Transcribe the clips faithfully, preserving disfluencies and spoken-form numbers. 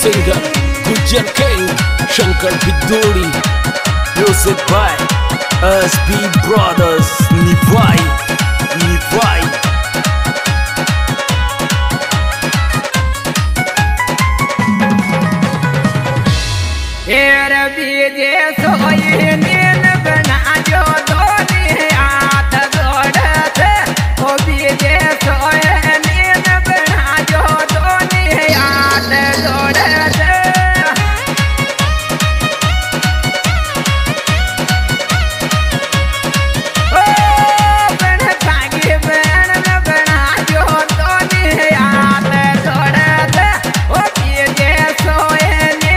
singer Gujar King Shankar Biduri. Music by S B Brothers. Nivai Nivai Era bije soye nin bana jo doni aat zodate o bije soye nin bana jo doni aat zodate o bana pagi bana bana jo doni aat zodate o bije soye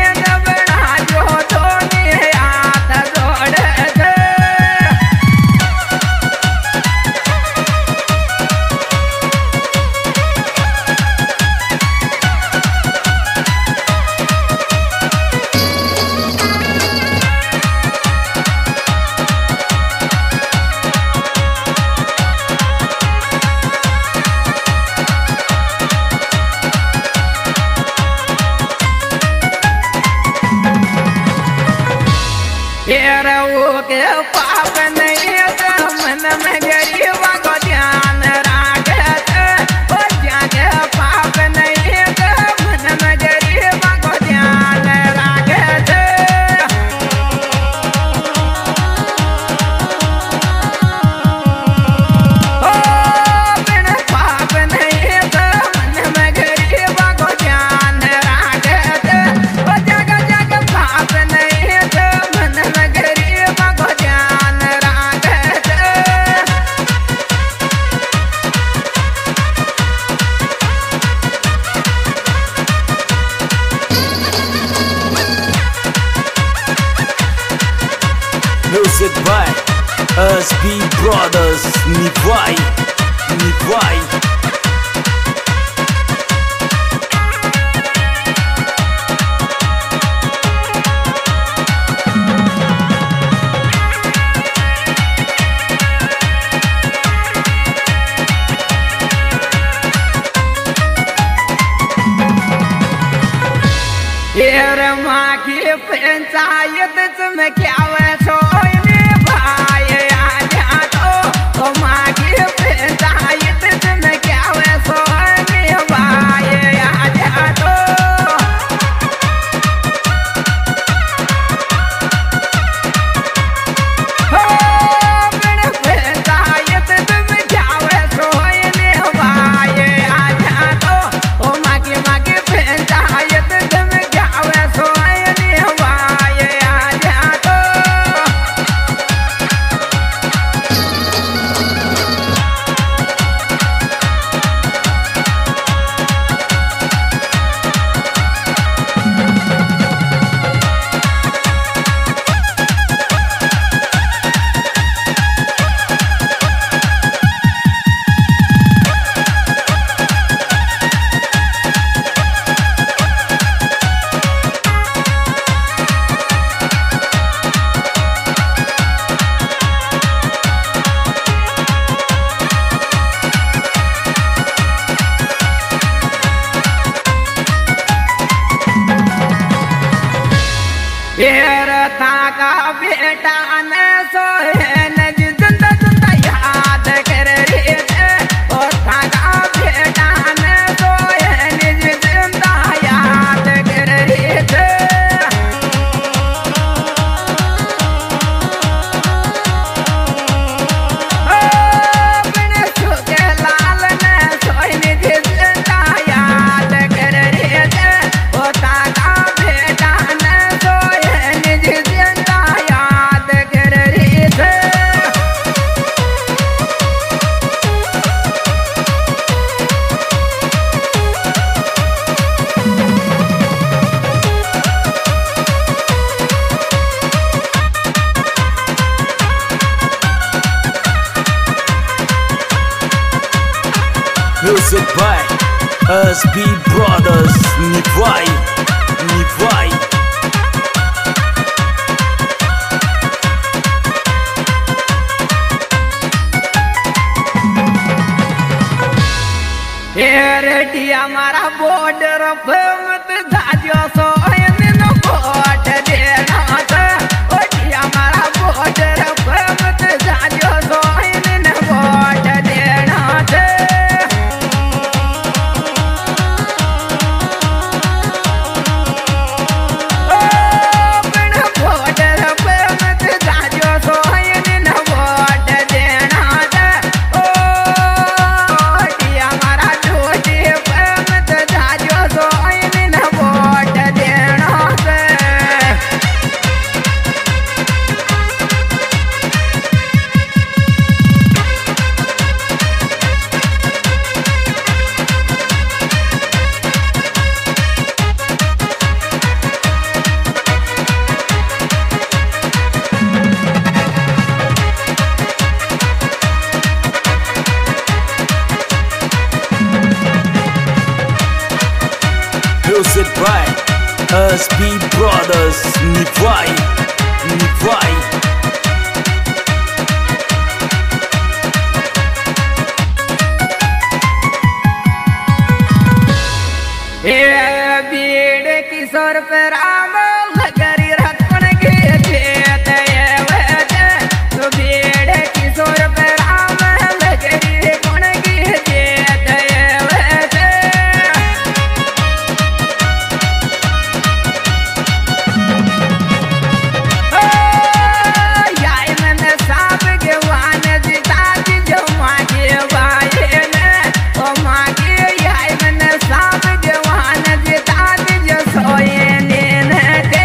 Era o que papa nahi to man mein gariba ko dhyan rakhte o jaage papa nahi to man mein gariba ko dhyan rakhte o bin papa nahi to man mein gariba ko dhyan rakhte o jaage jaage papa nahi to Music by S B Brothers. Nivai Nivai Era ma ki panchayat mein kya soy ne bhai aa to o ma ki panchayat mein kya soy ne bhai aa to ho bin panchayat mein kya soy ne bhai aa to o ma ki ma ki panchayat Era thaga beta ne sohe ne jinda jinda yaad kar rahe the o thaga beta ne sohe ne jinda yaad kar rahe the o bin sukhe lal ne sohe ne jinda yaad kar rahe the o thaga beta ne Music by S B Brothers. Nivai Nivai ready हमारा border पे मत धाजो सो S B Brothers, не vai, не vai. Bir किशोर पे राम लगरी रखन के खेत तो बीड़ किशोर पे राम लगरी रखन के खेत याय मैंने साब के वान जीता जी जो मांगे भाई ने ओ मांगे याय मैंने साब के वान जीता जी जो सोए नीन दे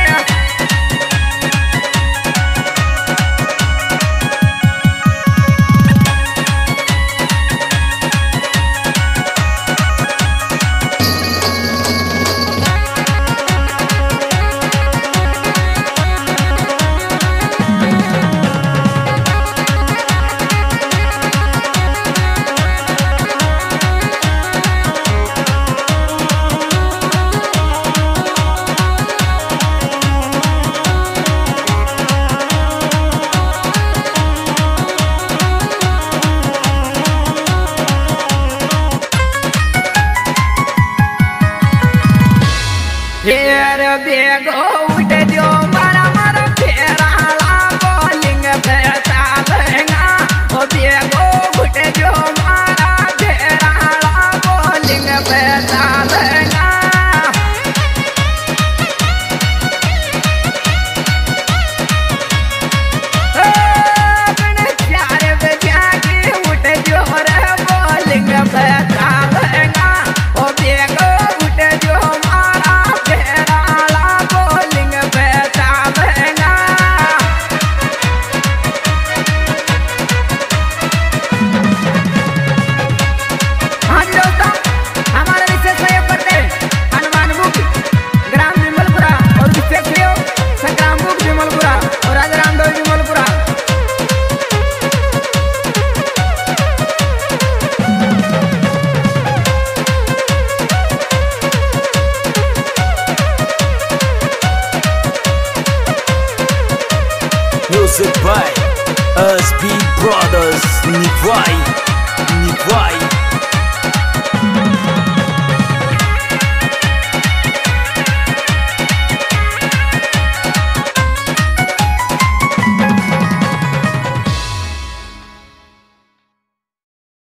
फेर बेगो उठ जो मारा मारा फेरा बोलिंग बेटा लहंगा ओ बेगो उठ जो मारा फेरा बोलिंग बेटा लहंगा अपने चार बजा के उठ जो रे बोलिंग बेटा लहंगा ओ बेगो उठ जो Music by S B Brothers, не vai, не vai.